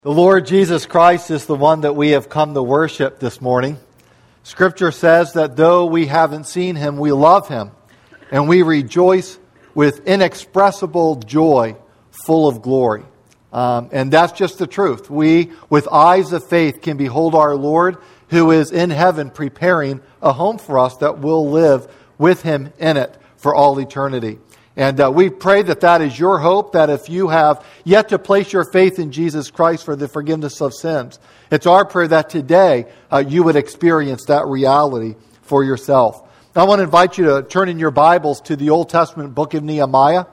The Lord Jesus Christ is the one that we have come to worship this morning. Scripture says that though we haven't seen Him, we love Him, and we rejoice with inexpressible joy, full of glory. And that's just the truth. We, with eyes of faith, can behold our Lord, who is in heaven preparing a home for us that will live with Him in it for all eternity. And we pray that that is your hope, that if you have yet to place your faith in Jesus Christ for the forgiveness of sins, it's our prayer that today you would experience that reality for yourself. I want to invite you to turn in your Bibles to the Old Testament book of Nehemiah.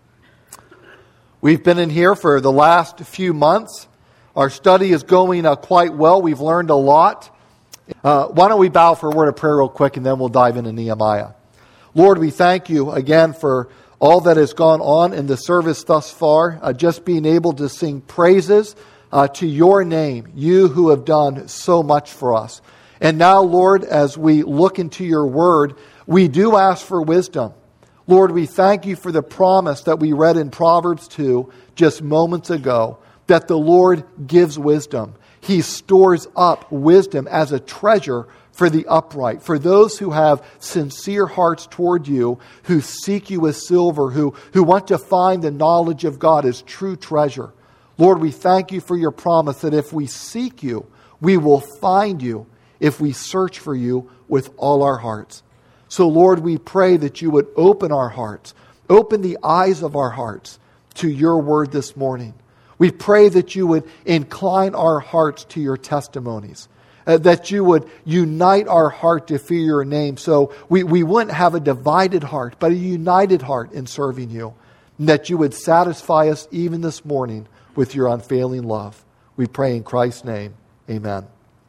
We've been in here for the last few months. Our study is going quite well. We've learned a lot. Why don't we bow for a word of prayer real quick, and then we'll dive into Nehemiah. Lord, we thank you again for all that has gone on in the service thus far, just being able to sing praises to your name, you who have done so much for us. And now, Lord, as we look into your word, we do ask for wisdom. Lord, we thank you for the promise that we read in Proverbs 2 just moments ago, that the Lord gives wisdom. He stores up wisdom as a treasure for the upright, for those who have sincere hearts toward you, who seek you as silver, who want to find the knowledge of God as true treasure. Lord, we thank you for your promise that if we seek you, we will find you if we search for you with all our hearts. So, Lord, we pray that you would open our hearts, open the eyes of our hearts to your word this morning. We pray that you would incline our hearts to your testimonies, that you would unite our heart to fear your name, so we wouldn't have a divided heart, but a united heart in serving you, and that you would satisfy us even this morning with your unfailing love. We pray in Christ's name. Amen.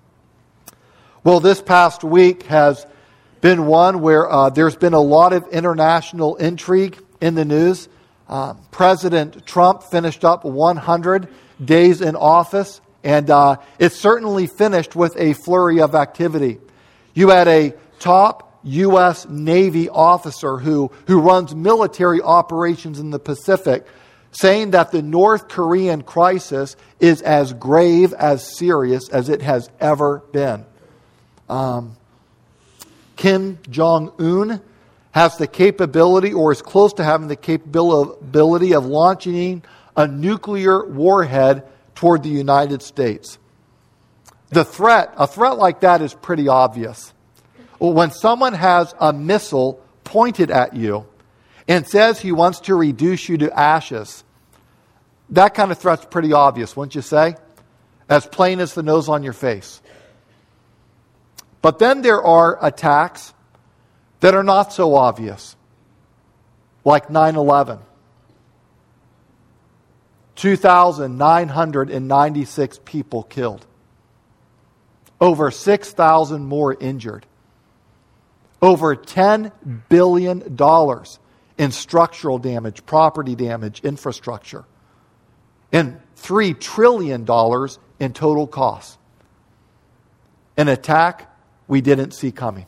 Well, this past week has been one where there's been a lot of international intrigue in the news. President Trump finished up 100 days in office, and it certainly finished with a flurry of activity. You had a top U.S. Navy officer who runs military operations in the Pacific saying that the North Korean crisis is as grave, as serious as it has ever been. Kim Jong-un has the capability, or is close to having the capability, of launching a nuclear warhead toward the United States. A threat like that is pretty obvious. When someone has a missile pointed at you and says he wants to reduce you to ashes, that kind of threat's pretty obvious, wouldn't you say? As plain as the nose on your face. But then there are attacks that are not so obvious, like 9/11. 2,996 people killed. Over 6,000 more injured. Over $10 billion in structural damage, property damage, infrastructure. And $3 trillion in total costs. An attack we didn't see coming.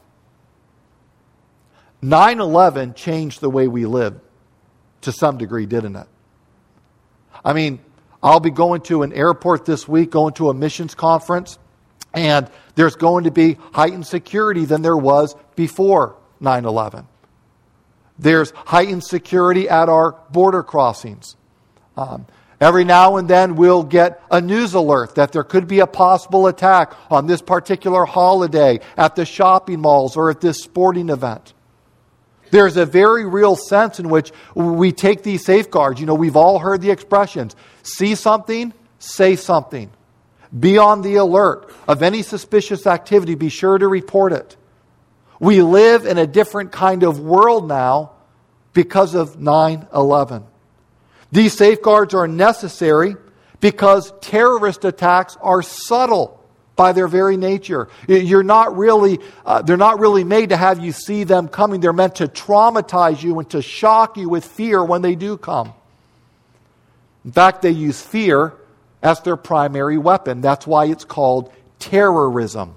9/11 changed the way we live to some degree, didn't it? I mean, I'll be going to an airport this week, going to a missions conference, and there's going to be heightened security than there was before 9/11. There's heightened security at our border crossings. Every now and then we'll get a news alert that there could be a possible attack on this particular holiday at the shopping malls or at this sporting event. There's a very real sense in which we take these safeguards. You know, we've all heard the expressions, see something, say something. Be on the alert of any suspicious activity. Be sure to report it. We live in a different kind of world now because of 9/11. These safeguards are necessary because terrorist attacks are subtle by their very nature. They're not really made to have you see them coming. They're meant to traumatize you and to shock you with fear when they do come. In fact, they use fear as their primary weapon. That's why it's called terrorism.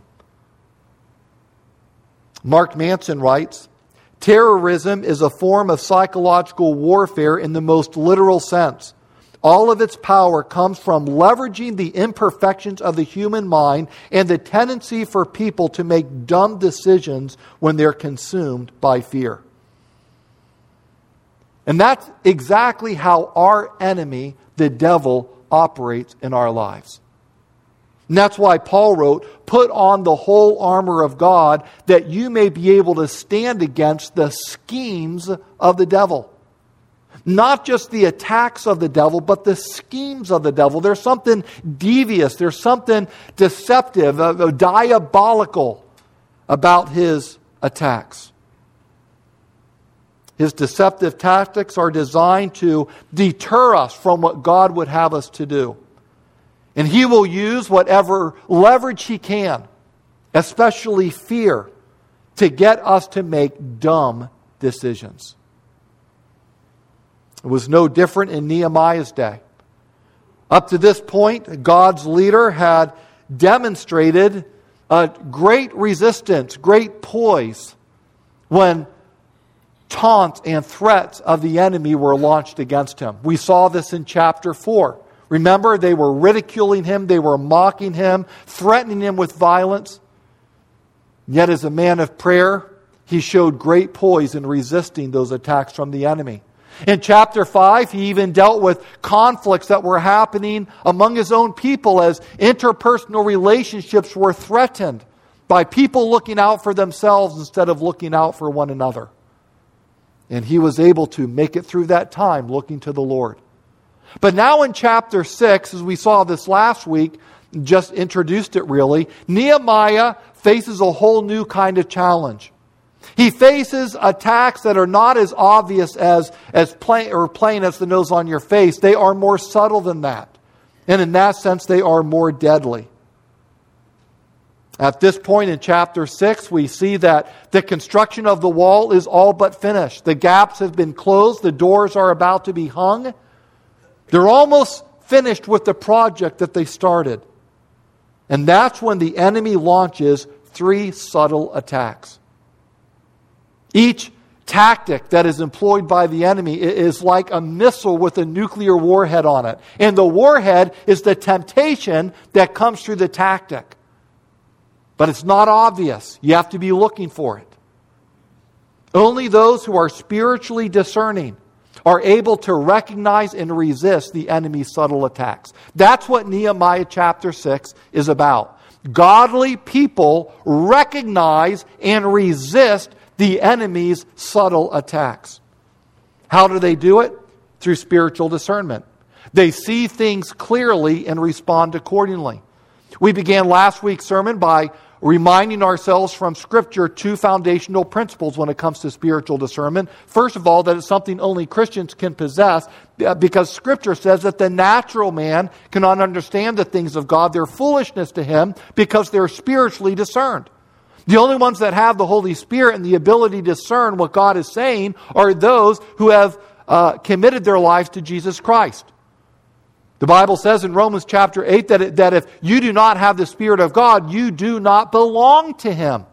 Mark Manson writes, "Terrorism is a form of psychological warfare in the most literal sense. All of its power comes from leveraging the imperfections of the human mind and the tendency for people to make dumb decisions when they're consumed by fear. And that's exactly how our enemy, the devil, operates in our lives. And that's why Paul wrote, "Put on the whole armor of God, that you may be able to stand against the schemes of the devil." Not just the attacks of the devil, but the schemes of the devil. There's something devious, there's something deceptive, diabolical about his attacks. His deceptive tactics are designed to deter us from what God would have us to do. And he will use whatever leverage he can, especially fear, to get us to make dumb decisions. It was no different in Nehemiah's day. Up to this point, God's leader had demonstrated a great resistance, great poise, when taunts and threats of the enemy were launched against him. We saw this in chapter 4. Remember, they were ridiculing him, they were mocking him, threatening him with violence. Yet as a man of prayer, he showed great poise in resisting those attacks from the enemy. In chapter 5, he even dealt with conflicts that were happening among his own people as interpersonal relationships were threatened by people looking out for themselves instead of looking out for one another. And he was able to make it through that time looking to the Lord. But now in chapter 6, as we saw this last week, just introduced it really, Nehemiah faces a whole new kind of challenge. He faces attacks that are not as obvious as plain as the nose on your face. They are more subtle than that. And in that sense, they are more deadly. At this point in chapter 6, we see that the construction of the wall is all but finished. The gaps have been closed. The doors are about to be hung. They're almost finished with the project that they started. And that's when the enemy launches 3 subtle attacks. Each tactic that is employed by the enemy is like a missile with a nuclear warhead on it. And the warhead is the temptation that comes through the tactic. But it's not obvious. You have to be looking for it. Only those who are spiritually discerning are able to recognize and resist the enemy's subtle attacks. That's what Nehemiah chapter 6 is about. Godly people recognize and resist the enemy's subtle attacks. How do they do it? Through spiritual discernment. They see things clearly and respond accordingly. We began last week's sermon by reminding ourselves from Scripture 2 foundational principles when it comes to spiritual discernment. First of all, that it's something only Christians can possess, because Scripture says that the natural man cannot understand the things of God. They're foolishness to him because they're spiritually discerned. The only ones that have the Holy Spirit and the ability to discern what God is saying are those who have committed their lives to Jesus Christ. The Bible says in Romans chapter 8 that if you do not have the Spirit of God, you do not belong to Him.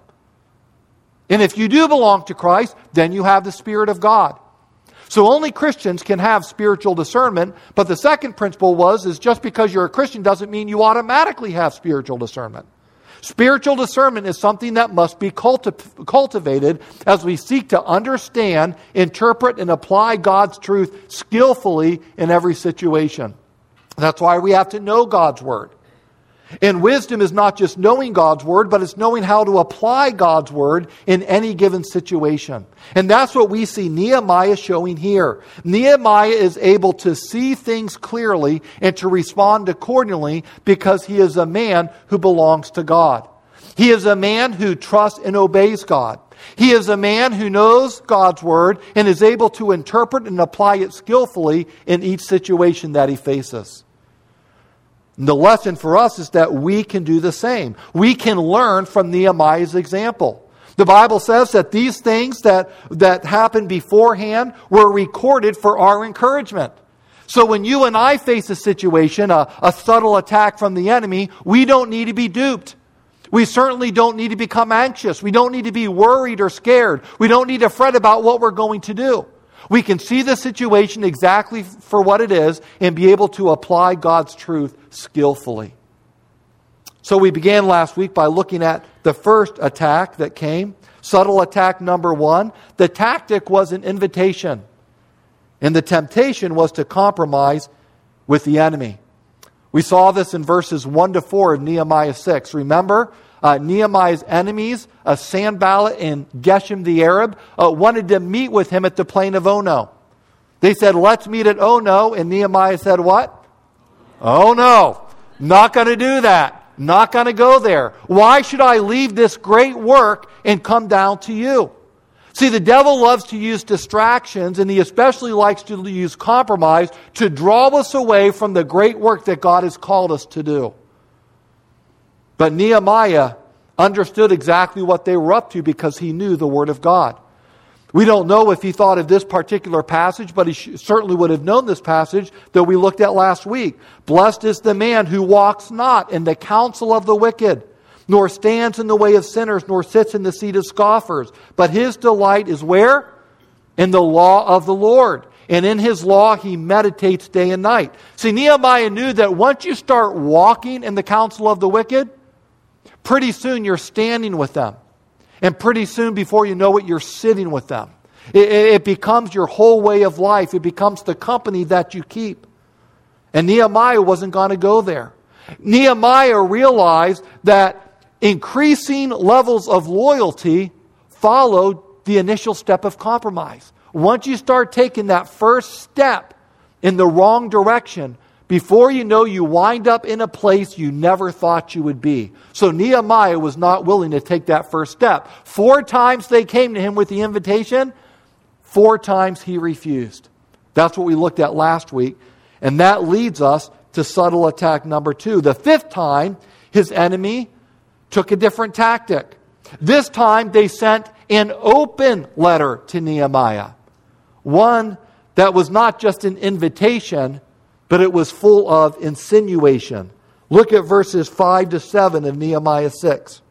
And if you do belong to Christ, then you have the Spirit of God. So only Christians can have spiritual discernment. But the second principle is just because you're a Christian doesn't mean you automatically have spiritual discernment. Spiritual discernment is something that must be cultivated as we seek to understand, interpret, and apply God's truth skillfully in every situation. That's why we have to know God's Word. And wisdom is not just knowing God's Word, but it's knowing how to apply God's Word in any given situation. And that's what we see Nehemiah showing here. Nehemiah is able to see things clearly and to respond accordingly because he is a man who belongs to God. He is a man who trusts and obeys God. He is a man who knows God's Word and is able to interpret and apply it skillfully in each situation that he faces. And the lesson for us is that we can do the same. We can learn from Nehemiah's example. The Bible says that these things that happened beforehand were recorded for our encouragement. So when you and I face a situation, a subtle attack from the enemy, we don't need to be duped. We certainly don't need to become anxious. We don't need to be worried or scared. We don't need to fret about what we're going to do. We can see the situation exactly for what it is and be able to apply God's truth skillfully. So we began last week by looking at the first attack that came, subtle attack number 1. The tactic was an invitation, and the temptation was to compromise with the enemy. We saw this in verses 1 to 4 of Nehemiah 6. Remember, Nehemiah's enemies, Sanballat and Geshem the Arab, wanted to meet with him at the plain of Ono. They said, let's meet at Ono, and Nehemiah said what? Oh no, not going to do that. Not going to go there. Why should I leave this great work and come down to you? See, the devil loves to use distractions, and he especially likes to use compromise to draw us away from the great work that God has called us to do. But Nehemiah understood exactly what they were up to because he knew the Word of God. We don't know if he thought of this particular passage, but he certainly would have known this passage that we looked at last week. Blessed is the man who walks not in the counsel of the wicked, nor stands in the way of sinners, nor sits in the seat of scoffers. But his delight is where? In the law of the Lord. And in his law he meditates day and night. See, Nehemiah knew that once you start walking in the counsel of the wicked, pretty soon you're standing with them. And pretty soon, before you know it, you're sitting with them. It becomes your whole way of life. It becomes the company that you keep. And Nehemiah wasn't going to go there. Nehemiah realized that increasing levels of loyalty followed the initial step of compromise. Once you start taking that first step in the wrong direction, before you know, you wind up in a place you never thought you would be. So Nehemiah was not willing to take that first step. 4 times they came to him with the invitation. 4 times he refused. That's what we looked at last week. And that leads us to subtle attack number 2. The 5th time, his enemy took a different tactic. This time they sent an open letter to Nehemiah. One that was not just an invitation, but it was full of insinuation. Look at verses 5 to 7 of Nehemiah 6.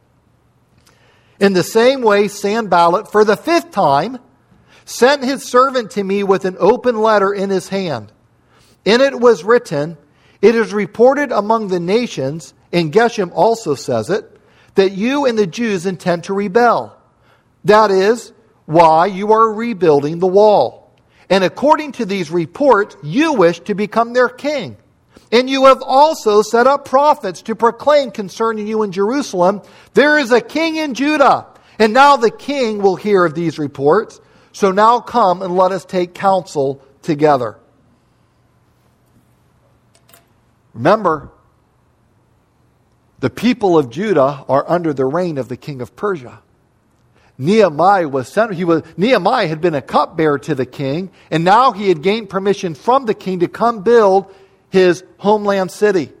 In the same way, Sanballat, for the 5th time, sent his servant to me with an open letter in his hand. In it was written, it is reported among the nations, and Geshem also says it, that you and the Jews intend to rebel. That is why you are rebuilding the wall. And according to these reports, you wish to become their king. And you have also set up prophets to proclaim concerning you in Jerusalem, there is a king in Judah. And now the king will hear of these reports. So now come and let us take counsel together. Remember, the people of Judah are under the reign of the king of Persia. Nehemiah Nehemiah had been a cupbearer to the king, and now he had gained permission from the king to come build his homeland city.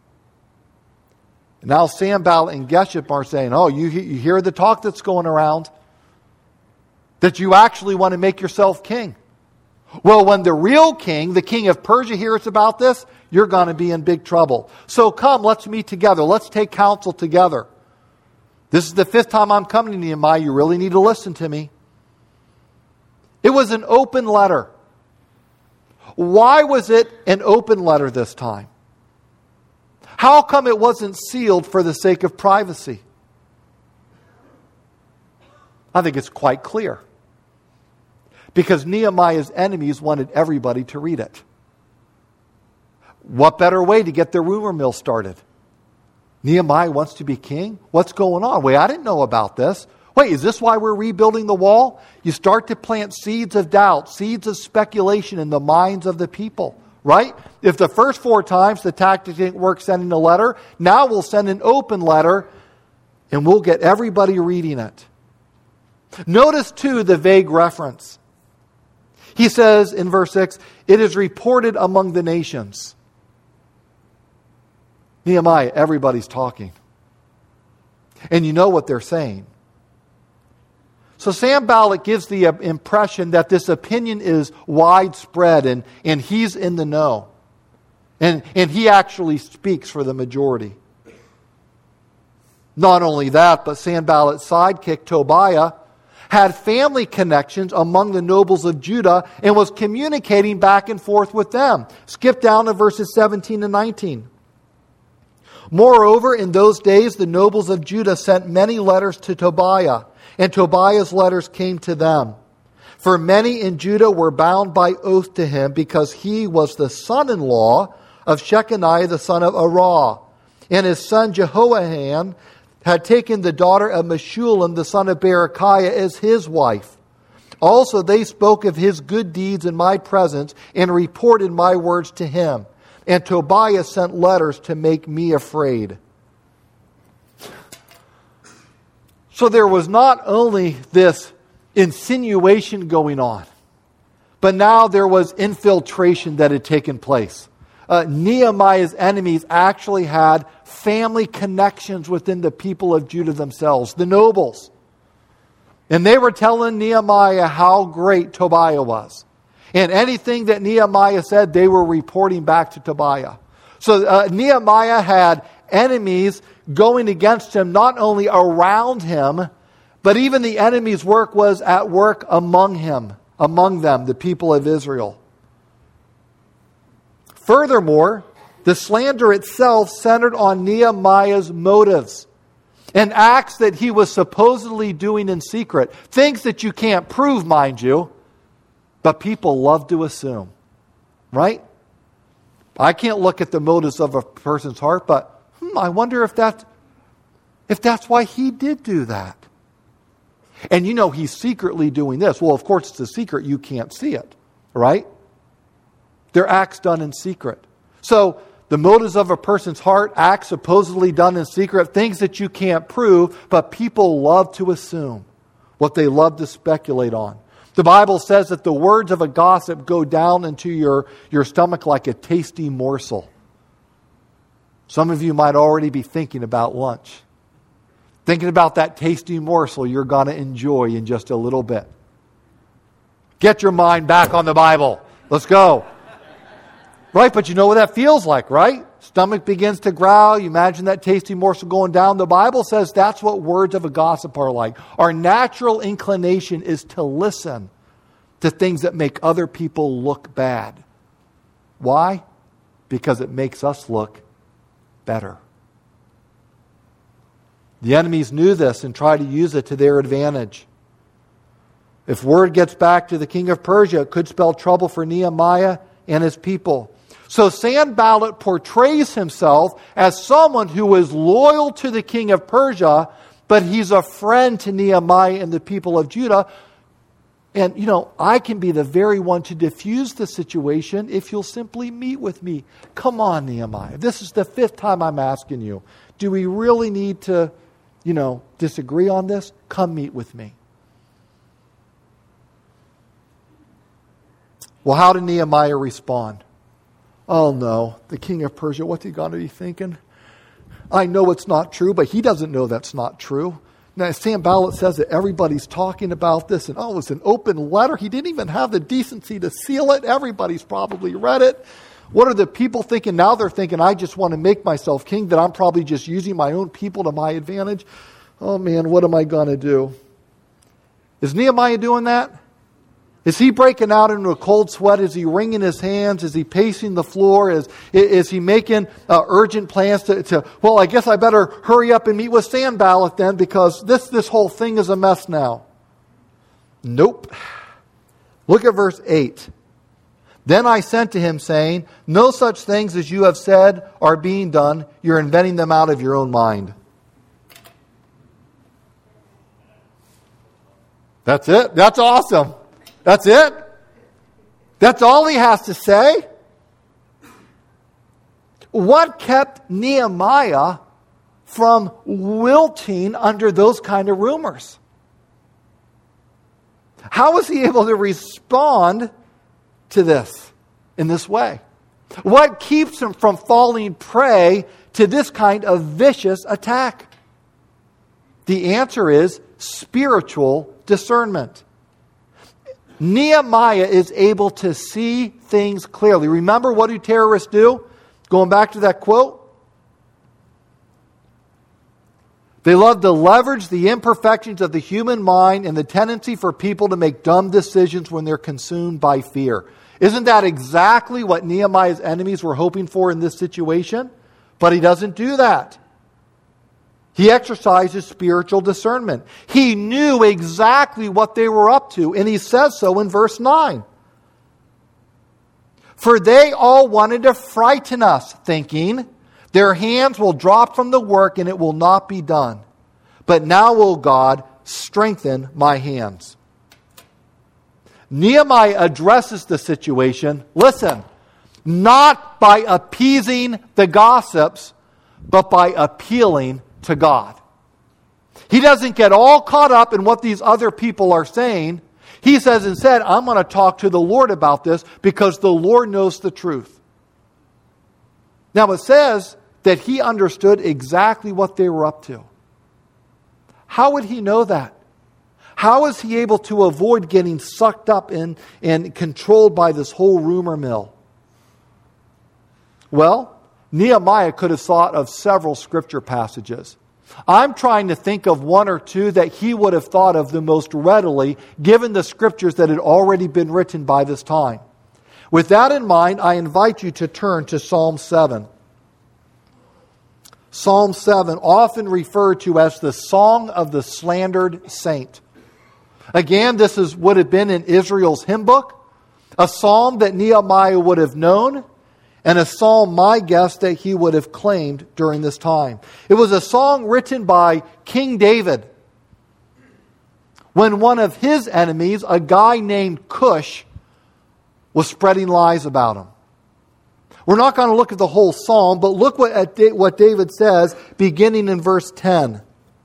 And now Sanballat and Geshem are saying, oh, you hear the talk that's going around? That you actually want to make yourself king. Well, when the real king, the king of Persia, hears about this, you're going to be in big trouble. So come, let's meet together. Let's take counsel together. This is the 5th time I'm coming to Nehemiah. You really need to listen to me. It was an open letter. Why was it an open letter this time? How come it wasn't sealed for the sake of privacy? I think it's quite clear. Because Nehemiah's enemies wanted everybody to read it. What better way to get the rumor mill started? Nehemiah wants to be king? What's going on? Wait, I didn't know about this. Wait, is this why we're rebuilding the wall? You start to plant seeds of doubt, seeds of speculation in the minds of the people, right? If the first 4 times the tactic didn't work sending a letter, now we'll send an open letter and we'll get everybody reading it. Notice, too, the vague reference. He says in verse 6, it is reported among the nations. Nehemiah, everybody's talking. And you know what they're saying. So Sanballat gives the impression that this opinion is widespread and he's in the know. And he actually speaks for the majority. Not only that, but Sanballat's sidekick, Tobiah, had family connections among the nobles of Judah, and was communicating back and forth with them. Skip down to verses 17 and 19. Moreover, in those days, the nobles of Judah sent many letters to Tobiah, and Tobiah's letters came to them. For many in Judah were bound by oath to him, because he was the son-in-law of Shechaniah the son of Arah, and his son Jehohanan had taken the daughter of Meshullam the son of Berechiah as his wife. Also they spoke of his good deeds in my presence and reported my words to him. And Tobiah sent letters to make me afraid. So there was not only this insinuation going on, but now there was infiltration that had taken place. Nehemiah's enemies actually had family connections within the people of Judah themselves, the nobles. And they were telling Nehemiah how great Tobiah was. And anything that Nehemiah said, they were reporting back to Tobiah. So Nehemiah had enemies going against him, not only around him, but even the enemy's work was at work among them, the people of Israel. Furthermore, the slander itself centered on Nehemiah's motives and acts that he was supposedly doing in secret. Things that you can't prove, mind you, but people love to assume. Right? I can't look at the motives of a person's heart, but I wonder if that's why he did do that. And he's secretly doing this. Well, of course it's a secret. You can't see it. Right? They're acts done in secret. So, the motives of a person's heart, acts supposedly done in secret, things that you can't prove, but people love to assume, what they love to speculate on. The Bible says that the words of a gossip go down into your stomach like a tasty morsel. Some of you might already be thinking about lunch. Thinking about that tasty morsel you're going to enjoy in just a little bit. Get your mind back on the Bible. Let's go. Right, but you know what that feels like, right? Stomach begins to growl. You imagine that tasty morsel going down. The Bible says that's what words of a gossip are like. Our natural inclination is to listen to things that make other people look bad. Why? Because it makes us look better. The enemies knew this and tried to use it to their advantage. If word gets back to the king of Persia, it could spell trouble for Nehemiah and his people. So Sanballat portrays himself as someone who is loyal to the king of Persia, but he's a friend to Nehemiah and the people of Judah. And, I can be the very one to diffuse the situation if you'll simply meet with me. Come on, Nehemiah. This is the 5th time I'm asking you. Do we really need to, disagree on this? Come meet with me. Well, how did Nehemiah respond? Oh no, the king of Persia, what's he going to be thinking? I know it's not true, but he doesn't know that's not true. Now, Sanballat says that everybody's talking about this, and it's an open letter. He didn't even have the decency to seal it. Everybody's probably read it. What are the people thinking? Now they're thinking, I just want to make myself king, that I'm probably just using my own people to my advantage. Oh man, what am I going to do? Is Nehemiah doing that? Is he breaking out into a cold sweat? Is he wringing his hands? Is he pacing the floor? Is he making urgent plans to, I guess I better hurry up and meet with Sanballat then, because this whole thing is a mess now. Nope. Look at verse 8. Then I sent to him saying, no such things as you have said are being done. You're inventing them out of your own mind. That's it. That's awesome. That's it? That's all he has to say? What kept Nehemiah from wilting under those kind of rumors? How was he able to respond to this in this way? What keeps him from falling prey to this kind of vicious attack? The answer is spiritual discernment. Nehemiah is able to see things clearly. Remember, what do terrorists do? Going back to that quote. They love to leverage the imperfections of the human mind and the tendency for people to make dumb decisions when they're consumed by fear. Isn't that exactly what Nehemiah's enemies were hoping for in this situation? But he doesn't do that. He exercises spiritual discernment. He knew exactly what they were up to, and he says so in verse 9. For they all wanted to frighten us, thinking, their hands will drop from the work and it will not be done. But now, O God, strengthen my hands. Nehemiah addresses the situation, listen, not by appeasing the gossips, but by appealing to God. He doesn't get all caught up in what these other people are saying. He says instead, I'm going to talk to the Lord about this because the Lord knows the truth. Now it says that he understood exactly what they were up to. How would he know that? How is he able to avoid getting sucked up in and controlled by this whole rumor mill? Well, Nehemiah could have thought of several scripture passages. I'm trying to think of one or two that he would have thought of the most readily, given the scriptures that had already been written by this time. With that in mind, I invite you to turn to Psalm 7. Psalm 7, often referred to as the Song of the Slandered Saint. Again, this would have been in Israel's hymn book, a psalm that Nehemiah would have known, and a psalm, my guess, that he would have claimed during this time. It was a song written by King David when one of his enemies, a guy named Cush, was spreading lies about him. We're not going to look at the whole psalm, but look what David says beginning in verse 10.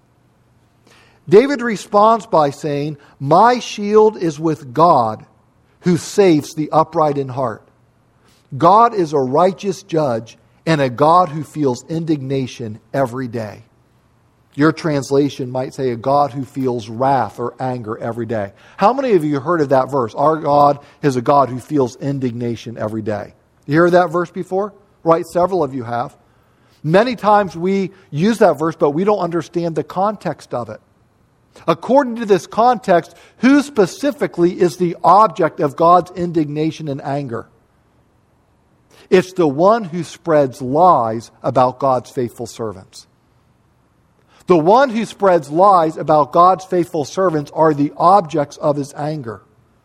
David responds by saying, my shield is with God, who saves the upright in heart. God is a righteous judge and a God who feels indignation every day. Your translation might say a God who feels wrath or anger every day. How many of you heard of that verse? Our God is a God who feels indignation every day. You heard that verse before? Right, several of you have. Many times we use that verse, but we don't understand the context of it. According to this context, who specifically is the object of God's indignation and anger? It's the one who spreads lies about God's faithful servants. The one who spreads lies about God's faithful servants are the objects of his anger.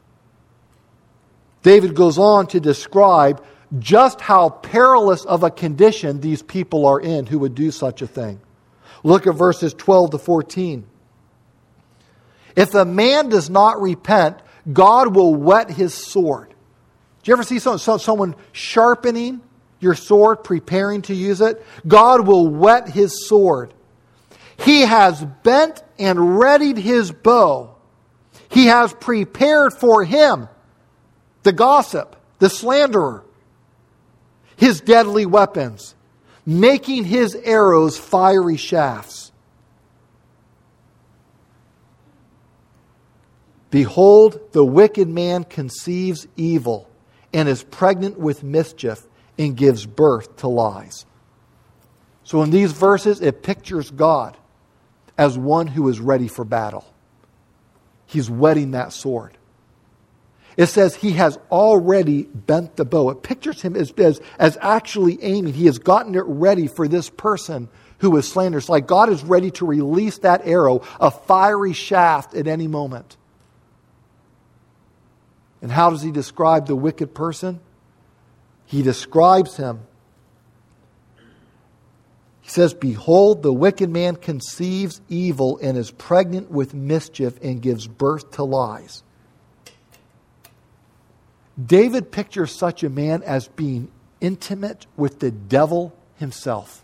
David goes on to describe just how perilous of a condition these people are in who would do such a thing. Look at verses 12 to 14. If a man does not repent, God will whet his sword. Do you ever see someone sharpening your sword, preparing to use it? God will whet his sword. He has bent and readied his bow. He has prepared for him, the gossip, the slanderer, his deadly weapons, making his arrows fiery shafts. Behold, the wicked man conceives evil and is pregnant with mischief and gives birth to lies. So in these verses, it pictures God as one who is ready for battle. He's whetting that sword. It says he has already bent the bow. It pictures him as actually aiming. He has gotten it ready for this person who is slanderous. Like God is ready to release that arrow, a fiery shaft at any moment. And how does he describe the wicked person? He describes him. He says, behold, the wicked man conceives evil and is pregnant with mischief and gives birth to lies. David pictures such a man as being intimate with the devil himself.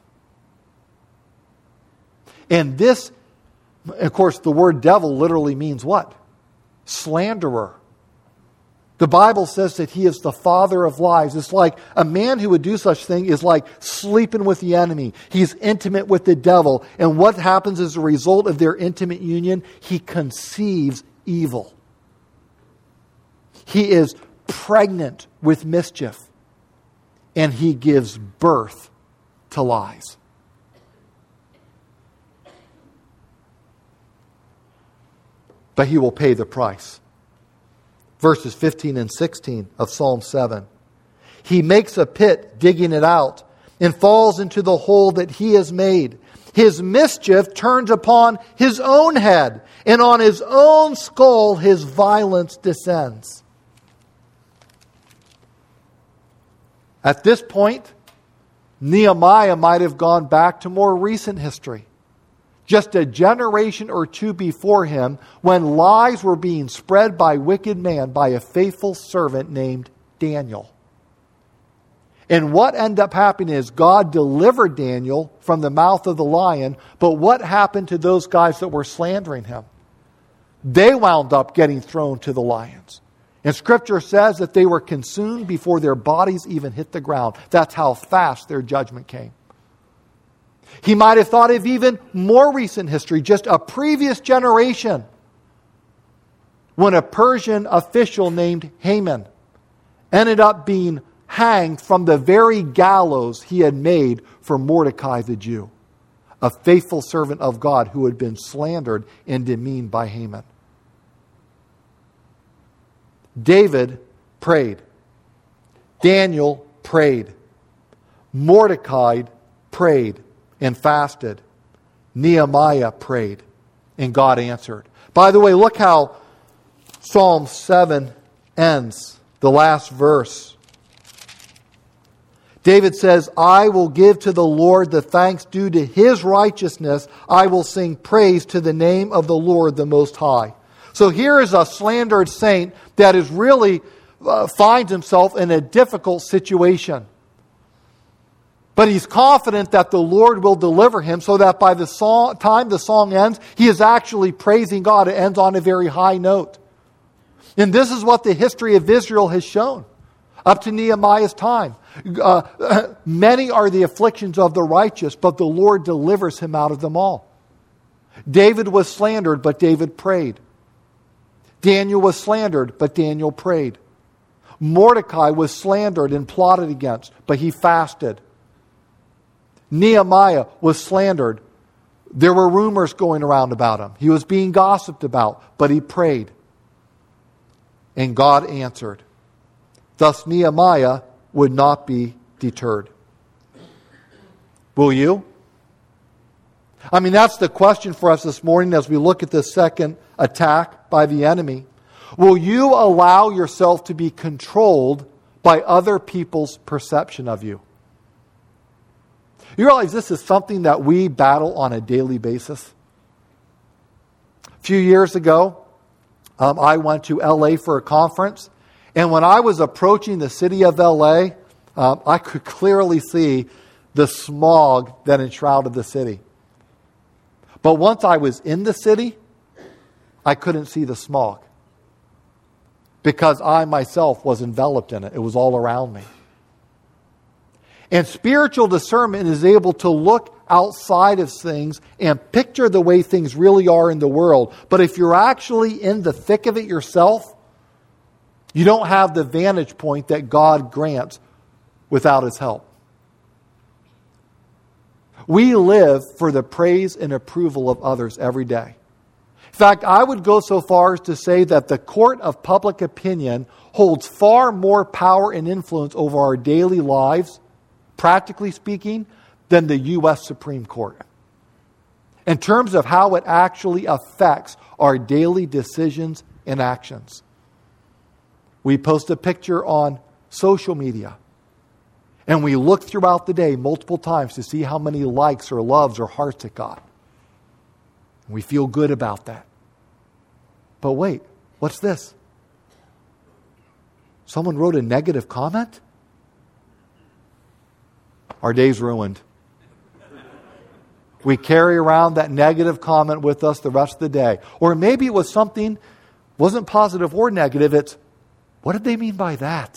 And this, of course, the word devil literally means what? Slanderer. The Bible says that he is the father of lies. It's like a man who would do such thing is like sleeping with the enemy. He's intimate with the devil. And what happens as a result of their intimate union? He conceives evil. He is pregnant with mischief. And he gives birth to lies. but He will pay the price. Verses 15 and 16 of Psalm 7. He makes a pit, digging it out, and falls into the hole that He has made. His mischief turns upon His own head, and on His own skull His violence descends. At this point, Nehemiah might have gone back to more recent history. Just a generation or two before him, when lies were being spread by wicked man by a faithful servant named Daniel. And what ended up happening is God delivered Daniel from the mouth of the lion, but what happened to those guys that were slandering him? They wound up getting thrown to the lions. And Scripture says that they were consumed before their bodies even hit the ground. That's how fast their judgment came. He might have thought of even more recent history, just a previous generation, when a Persian official named Haman ended up being hanged from the very gallows he had made for Mordecai the Jew, a faithful servant of God who had been slandered and demeaned by Haman. David prayed. Daniel prayed. Mordecai prayed and fasted. Nehemiah prayed, and God answered. By the way, look how Psalm 7 ends, the last verse. David says, I will give to the Lord the thanks due to His righteousness. I will sing praise to the name of the Lord the Most High. So here is a slandered saint that is really finds himself in a difficult situation. But he's confident that the Lord will deliver him, so that by the time the song ends, he is actually praising God. It ends on a very high note. And this is what the history of Israel has shown up to Nehemiah's time. Many are the afflictions of the righteous, but the Lord delivers him out of them all. David was slandered, but David prayed. Daniel was slandered, but Daniel prayed. Mordecai was slandered and plotted against, but he fasted. Nehemiah was slandered. There were rumors going around about him. He was being gossiped about, but he prayed. And God answered. Thus Nehemiah would not be deterred. Will you? I mean, that's the question for us this morning as we look at this second attack by the enemy. Will you allow yourself to be controlled by other people's perception of you? You realize this is something that we battle on a daily basis? A few years ago, I went to LA for a conference, and when I was approaching the city of LA, I could clearly see the smog that enshrouded the city. But once I was in the city, I couldn't see the smog because I myself was enveloped in it. It was all around me. And spiritual discernment is able to look outside of things and picture the way things really are in the world. But if you're actually in the thick of it yourself, you don't have the vantage point that God grants without His help. We live for the praise and approval of others every day. In fact, I would go so far as to say that the court of public opinion holds far more power and influence over our daily lives, practically speaking, than the U.S. Supreme Court. In terms of how it actually affects our daily decisions and actions. We post a picture on social media, and we look throughout the day multiple times to see how many likes or loves or hearts it got. We feel good about that. But wait, what's this? Someone wrote a negative comment? Our day's ruined. We carry around that negative comment with us the rest of the day. Or maybe it was something, wasn't positive or negative, it's, what did they mean by that?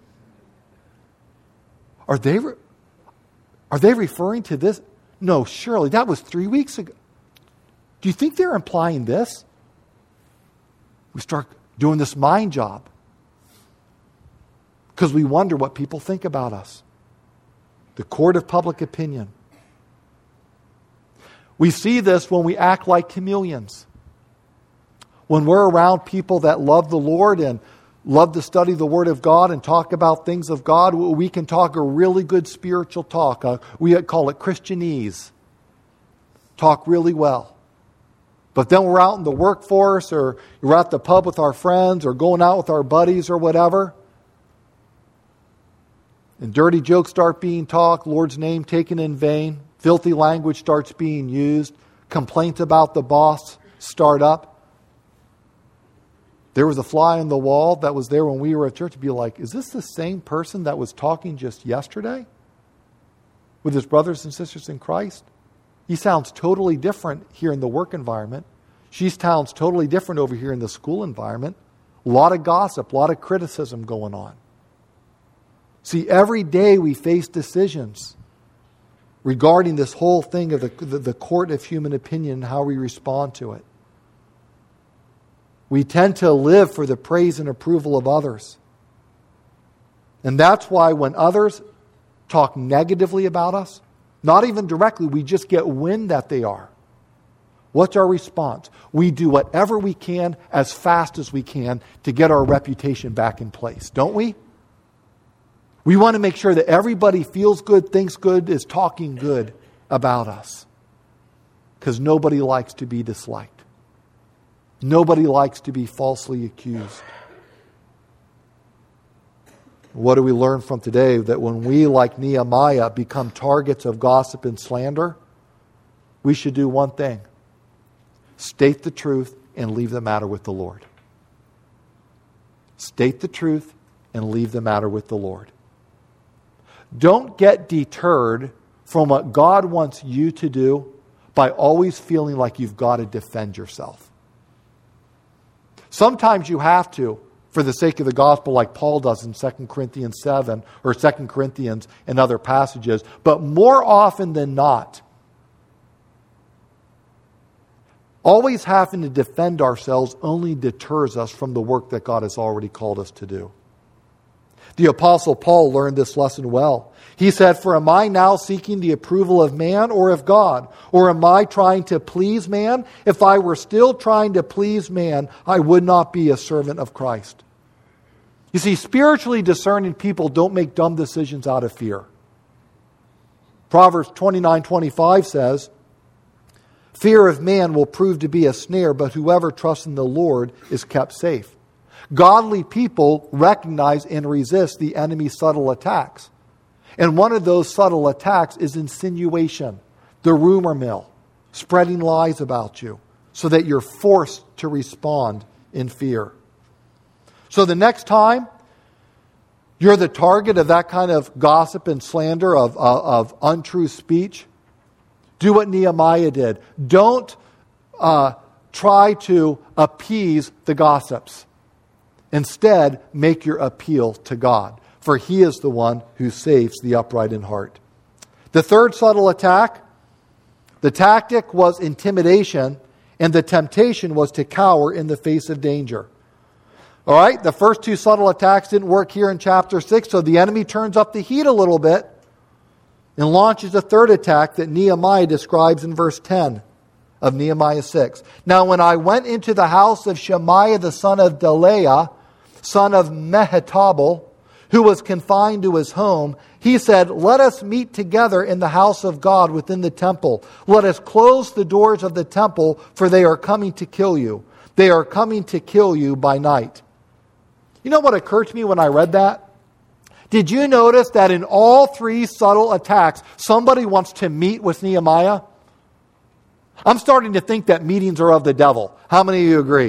Are they referring to this? No, surely. That was 3 weeks ago. Do you think they're implying this? We start doing this mind job because we wonder what people think about us. The court of public opinion. We see this when we act like chameleons. When we're around people that love the Lord and love to study the Word of God and talk about things of God, we can talk a really good spiritual talk. We call it Christianese. Talk really well. But then we're out in the workforce, or we're at the pub with our friends, or going out with our buddies or whatever, and dirty jokes start being talked, Lord's name taken in vain, filthy language starts being used, complaints about the boss start up. There was a fly on the wall that was there when we were at church to be like, is this the same person that was talking just yesterday with his brothers and sisters in Christ? He sounds totally different here in the work environment. She sounds totally different over here in the school environment. A lot of gossip, a lot of criticism going on. See, every day we face decisions regarding this whole thing of the court of human opinion and how we respond to it. We tend to live for the praise and approval of others. And that's why when others talk negatively about us, not even directly, we just get wind that they are. What's our response? We do whatever we can as fast as we can to get our reputation back in place, don't we? We want to make sure that everybody feels good, thinks good, is talking good about us. Because nobody likes to be disliked. Nobody likes to be falsely accused. What do we learn from today? That when we, like Nehemiah, become targets of gossip and slander, we should do one thing. State the truth and leave the matter with the Lord. State the truth and leave the matter with the Lord. Don't get deterred from what God wants you to do by always feeling like you've got to defend yourself. Sometimes you have to, for the sake of the gospel, like Paul does in 2 Corinthians 7 or 2 Corinthians and other passages. But more often than not, always having to defend ourselves only deters us from the work that God has already called us to do. The Apostle Paul learned this lesson well. He said, "For am I now seeking the approval of man or of God? Or am I trying to please man? If I were still trying to please man, I would not be a servant of Christ." You see, spiritually discerning people don't make dumb decisions out of fear. Proverbs 29:25 says, "Fear of man will prove to be a snare, but whoever trusts in the Lord is kept safe." Godly people recognize and resist the enemy's subtle attacks. And one of those subtle attacks is insinuation, the rumor mill, spreading lies about you, so that you're forced to respond in fear. So the next time you're the target of that kind of gossip and slander, of untrue speech, do what Nehemiah did. Don't try to appease the gossips. Instead, make your appeal to God, for He is the one who saves the upright in heart. The third subtle attack, the tactic was intimidation, and the temptation was to cower in the face of danger. All right, the first two subtle attacks didn't work here in chapter 6, so the enemy turns up the heat a little bit and launches a third attack that Nehemiah describes in verse 10 of Nehemiah 6. "Now when I went into the house of Shemaiah the son of Delaiah, son of Mehetabel, who was confined to his home, he said, 'Let us meet together in the house of God within the temple. Let us close the doors of the temple, for they are coming to kill you. They are coming to kill you by night.'" You know what occurred to me when I read that? Did you notice that in all three subtle attacks, somebody wants to meet with Nehemiah? I'm starting to think that meetings are of the devil. How many of you agree?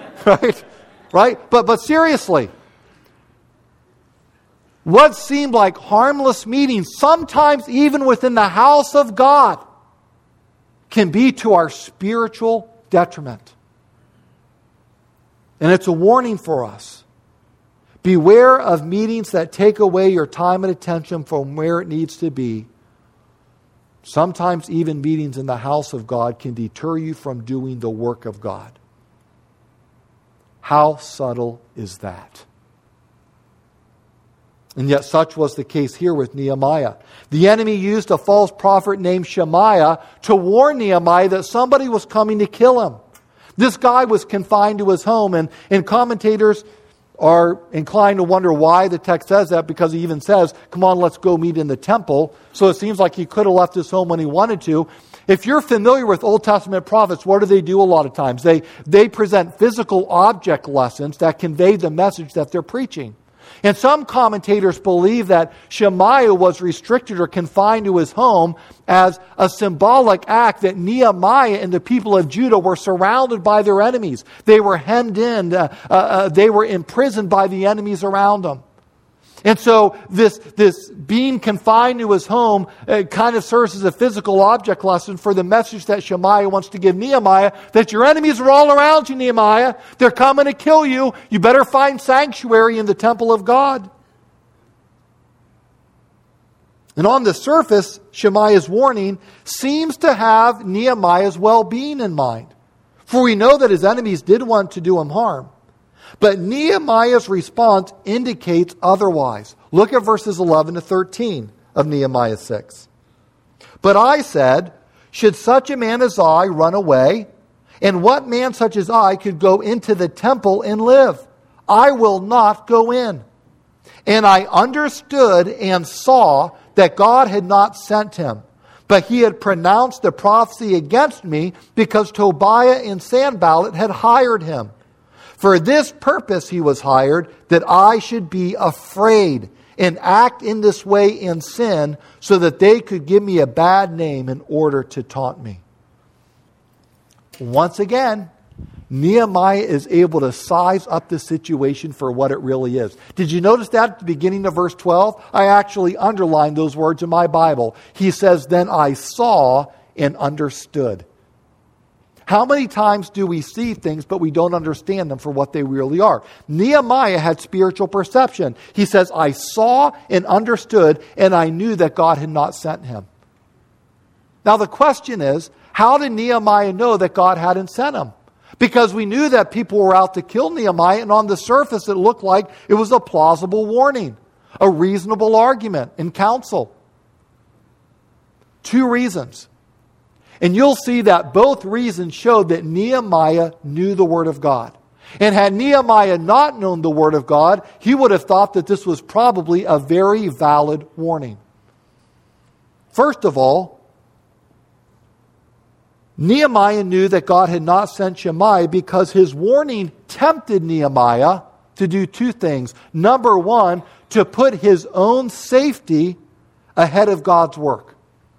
Right? But seriously, what seemed like harmless meetings, sometimes even within the house of God, can be to our spiritual detriment. And it's a warning for us. Beware of meetings that take away your time and attention from where it needs to be. Sometimes even meetings in the house of God can deter you from doing the work of God. How subtle is that? And yet such was the case here with Nehemiah. The enemy used a false prophet named Shemaiah to warn Nehemiah that somebody was coming to kill him. This guy was confined to his home, and commentators are inclined to wonder why the text says that, because he even says, come on, let's go meet in the temple. So it seems like he could have left his home when he wanted to. If you're familiar with Old Testament prophets, what do they do a lot of times? They present physical object lessons that convey the message that they're preaching. And some commentators believe that Shemaiah was restricted or confined to his home as a symbolic act that Nehemiah and the people of Judah were surrounded by their enemies. They were hemmed in. They were imprisoned by the enemies around them. And so this being confined to his home kind of serves as a physical object lesson for the message that Shemaiah wants to give Nehemiah, that your enemies are all around you, Nehemiah. They're coming to kill you. You better find sanctuary in the temple of God. And on the surface, Shemaiah's warning seems to have Nehemiah's well-being in mind. For we know that his enemies did want to do him harm. But Nehemiah's response indicates otherwise. Look at verses 11 to 13 of Nehemiah 6. But I said, should such a man as I run away? And what man such as I could go into the temple and live? I will not go in. And I understood and saw that God had not sent him, but he had pronounced the prophecy against me because Tobiah and Sanballat had hired him. For this purpose he was hired, that I should be afraid and act in this way in sin, so that they could give me a bad name in order to taunt me. Once again, Nehemiah is able to size up the situation for what it really is. Did you notice that at the beginning of verse 12? I actually underlined those words in my Bible. He says, then I saw and understood. How many times do we see things but we don't understand them for what they really are? Nehemiah had spiritual perception. He says, I saw and understood, and I knew that God had not sent him. Now the question is, how did Nehemiah know that God hadn't sent him? Because we knew that people were out to kill Nehemiah, and on the surface it looked like it was a plausible warning, a reasonable argument in counsel. Two reasons. And you'll see that both reasons showed that Nehemiah knew the Word of God. And had Nehemiah not known the Word of God, he would have thought that this was probably a very valid warning. First of all, Nehemiah knew that God had not sent Shemaiah because his warning tempted Nehemiah to do two things. Number one, to put his own safety ahead of God's work.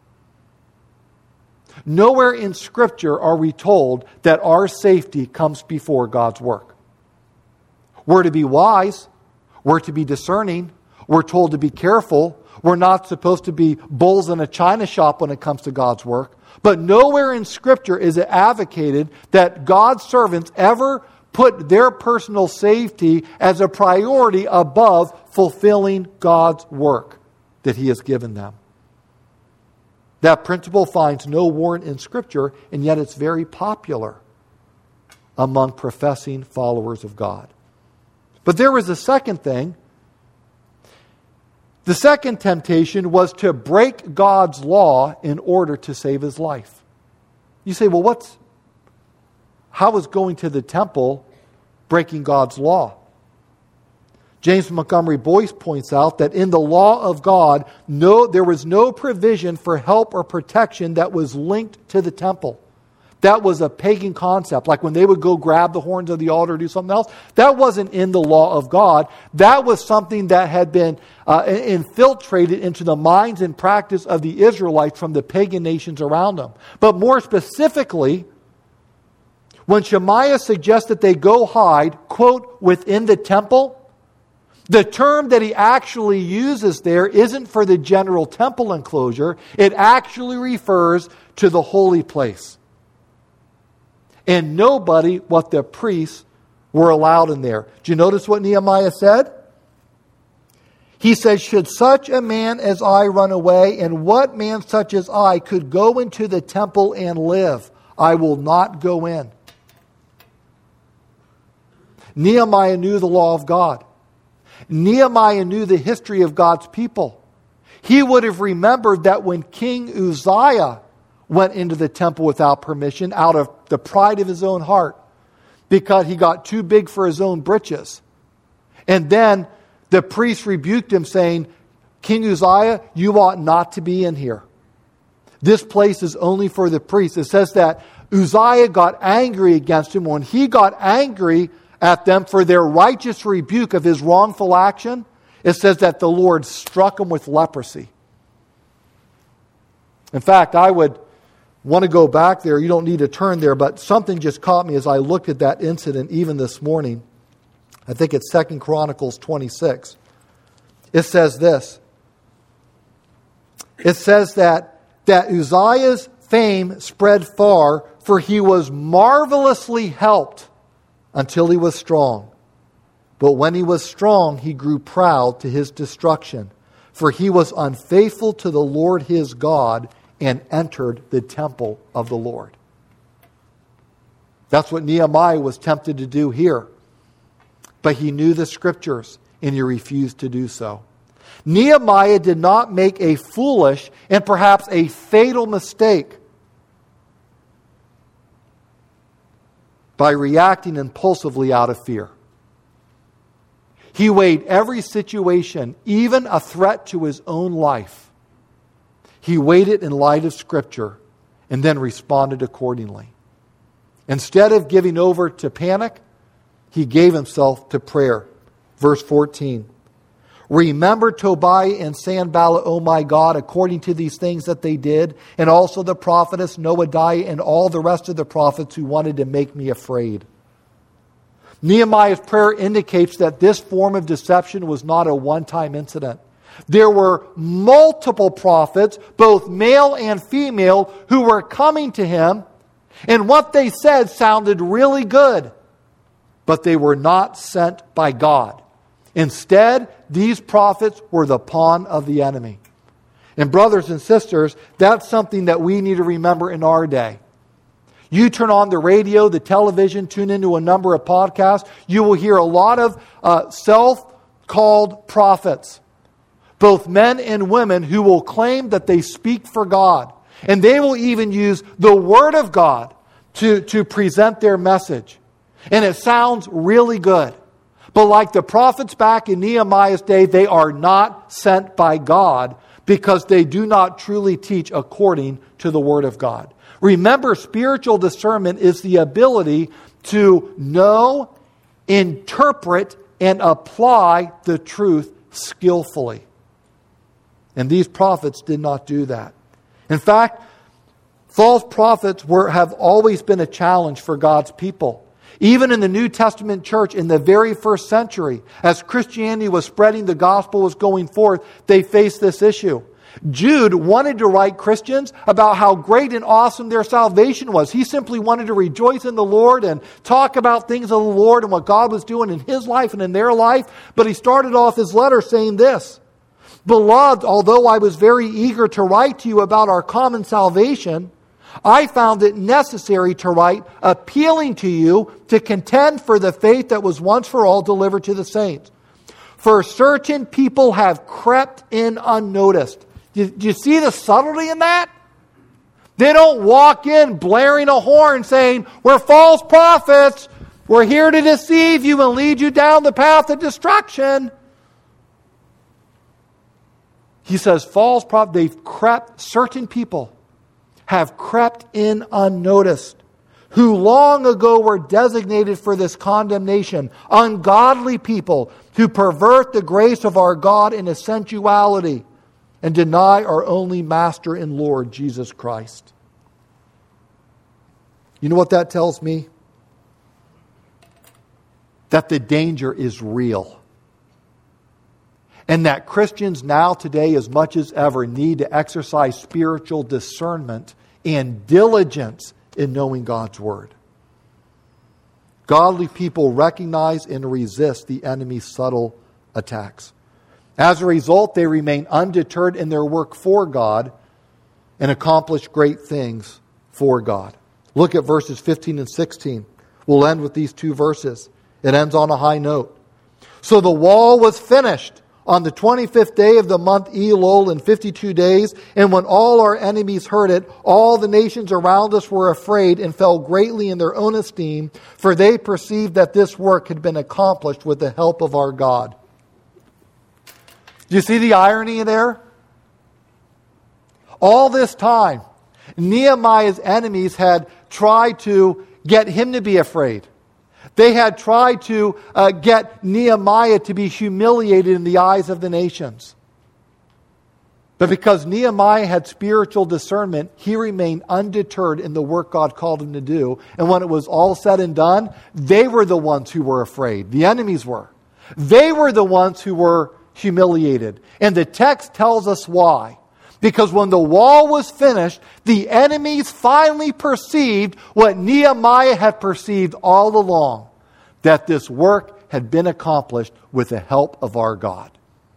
Nowhere in Scripture are we told that our safety comes before God's work. We're to be wise. We're to be discerning. We're told to be careful. We're not supposed to be bulls in a china shop when it comes to God's work. But nowhere in Scripture is it advocated that God's servants ever put their personal safety as a priority above fulfilling God's work that He has given them. That principle finds no warrant in Scripture, and yet it's very popular among professing followers of God. But there was a second thing. The second temptation was to break God's law in order to save his life. You say, well, how is going to the temple breaking God's law? James Montgomery Boyce points out that in the law of God, there was no provision for help or protection that was linked to the temple. That was a pagan concept. Like when they would go grab the horns of the altar or do something else, that wasn't in the law of God. That was something that had been infiltrated into the minds and practice of the Israelites from the pagan nations around them. But more specifically, when Shemaiah suggests that they go hide, quote, within the temple, the term that he actually uses there isn't for the general temple enclosure. It actually refers to the holy place. And nobody but the priests were allowed in there. Do you notice what Nehemiah said? He says, should such a man as I run away, and what man such as I could go into the temple and live? I will not go in. Nehemiah knew the law of God. Nehemiah knew the history of God's people. He would have remembered that when King Uzziah went into the temple without permission, out of the pride of his own heart, because he got too big for his own britches. And then the priest rebuked him, saying, King Uzziah, you ought not to be in here. This place is only for the priests. It says that Uzziah got angry against him. When he got angry at them for their righteous rebuke of his wrongful action, it says that the Lord struck him with leprosy. In fact, I would want to go back there. You don't need to turn there, but something just caught me as I looked at that incident even this morning. I think it's 2 Chronicles 26. It says this. It says that Uzziah's fame spread far, for he was marvelously helped until he was strong. But when he was strong, he grew proud to his destruction, for he was unfaithful to the Lord his God and entered the temple of the Lord. That's what Nehemiah was tempted to do here. But he knew the Scriptures, and he refused to do so. Nehemiah did not make a foolish and perhaps a fatal mistake by reacting impulsively out of fear. He weighed every situation, even a threat to his own life. He weighed it in light of Scripture and then responded accordingly. Instead of giving over to panic, he gave himself to prayer. Verse 14. Remember Tobiah and Sanballat, O my God, according to these things that they did, and also the prophetess Noadiah and all the rest of the prophets who wanted to make me afraid. Nehemiah's prayer indicates that this form of deception was not a one-time incident. There were multiple prophets, both male and female, who were coming to him, and what they said sounded really good, but they were not sent by God. Instead, these prophets were the pawn of the enemy. And brothers and sisters, that's something that we need to remember in our day. You turn on the radio, the television, tune into a number of podcasts, you will hear a lot of self-called prophets, both men and women, who will claim that they speak for God. And they will even use the Word of God to present their message. And it sounds really good. But like the prophets back in Nehemiah's day, they are not sent by God because they do not truly teach according to the Word of God. Remember, spiritual discernment is the ability to know, interpret, and apply the truth skillfully. And these prophets did not do that. In fact, false prophets have always been a challenge for God's people. Even in the New Testament church in the very first century, as Christianity was spreading, the gospel was going forth, they faced this issue. Jude wanted to write Christians about how great and awesome their salvation was. He simply wanted to rejoice in the Lord and talk about things of the Lord and what God was doing in his life and in their life. But he started off his letter saying this, Beloved, although I was very eager to write to you about our common salvation, I found it necessary to write, appealing to you to contend for the faith that was once for all delivered to the saints. For certain people have crept in unnoticed. Do you see the subtlety in that? They don't walk in blaring a horn saying, we're false prophets, we're here to deceive you and lead you down the path of destruction. He says, false prophets, certain people have crept in unnoticed, who long ago were designated for this condemnation, ungodly people who pervert the grace of our God in a sensuality and deny our only Master and Lord, Jesus Christ. You know what that tells me? That the danger is real. And that Christians now today, as much as ever, need to exercise spiritual discernment and diligence in knowing God's Word. Godly people recognize and resist the enemy's subtle attacks. As a result, they remain undeterred in their work for God and accomplish great things for God. Look at verses 15 and 16. We'll end with these two verses. It ends on a high note. So the wall was finished on the 25th day of the month Elul in 52 days, and when all our enemies heard it, all the nations around us were afraid and fell greatly in their own esteem, for they perceived that this work had been accomplished with the help of our God. Do you see the irony there? All this time, Nehemiah's enemies had tried to get him to be afraid. They had tried to get Nehemiah to be humiliated in the eyes of the nations. But because Nehemiah had spiritual discernment, he remained undeterred in the work God called him to do. And when it was all said and done, they were the ones who were afraid. The enemies were. They were the ones who were humiliated. And the text tells us why. Because when the wall was finished, the enemies finally perceived what Nehemiah had perceived all along, that this work had been accomplished with the help of our God.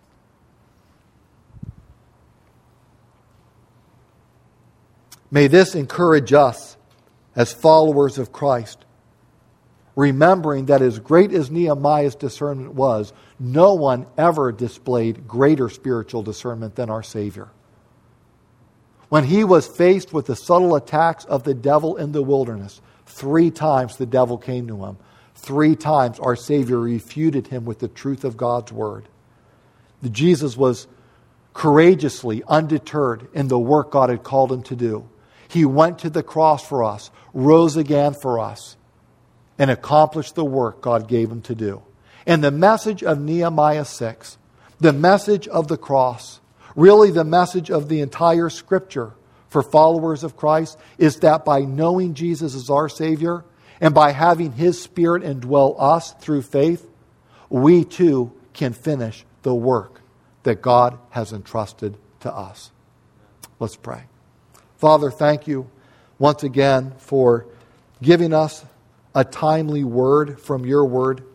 May this encourage us as followers of Christ, remembering that as great as Nehemiah's discernment was, no one ever displayed greater spiritual discernment than our Savior. When he was faced with the subtle attacks of the devil in the wilderness, 3 times the devil came to him. 3 times our Savior refuted him with the truth of God's Word. Jesus was courageously undeterred in the work God had called him to do. He went to the cross for us, rose again for us, and accomplished the work God gave him to do. And the message of Nehemiah 6, the message of the cross, really the message of the entire Scripture for followers of Christ, is that by knowing Jesus as our Savior and by having His Spirit indwell us through faith, we too can finish the work that God has entrusted to us. Let's pray. Father, thank you once again for giving us a timely word from your word.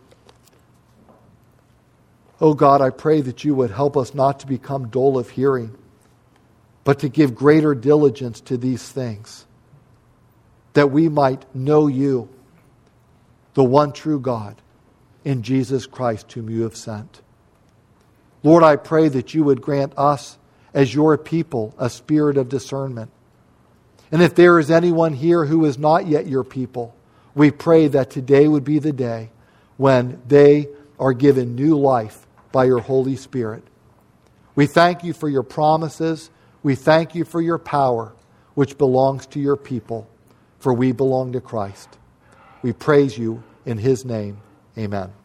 Oh God, I pray that you would help us not to become dull of hearing, but to give greater diligence to these things, that we might know you, the one true God, in Jesus Christ whom you have sent. Lord, I pray that you would grant us, as your people, a spirit of discernment. And if there is anyone here who is not yet your people, we pray that today would be the day when they are given new life by your Holy Spirit. We thank you for your promises. We thank you for your power, which belongs to your people, for we belong to Christ. We praise you in His name. Amen.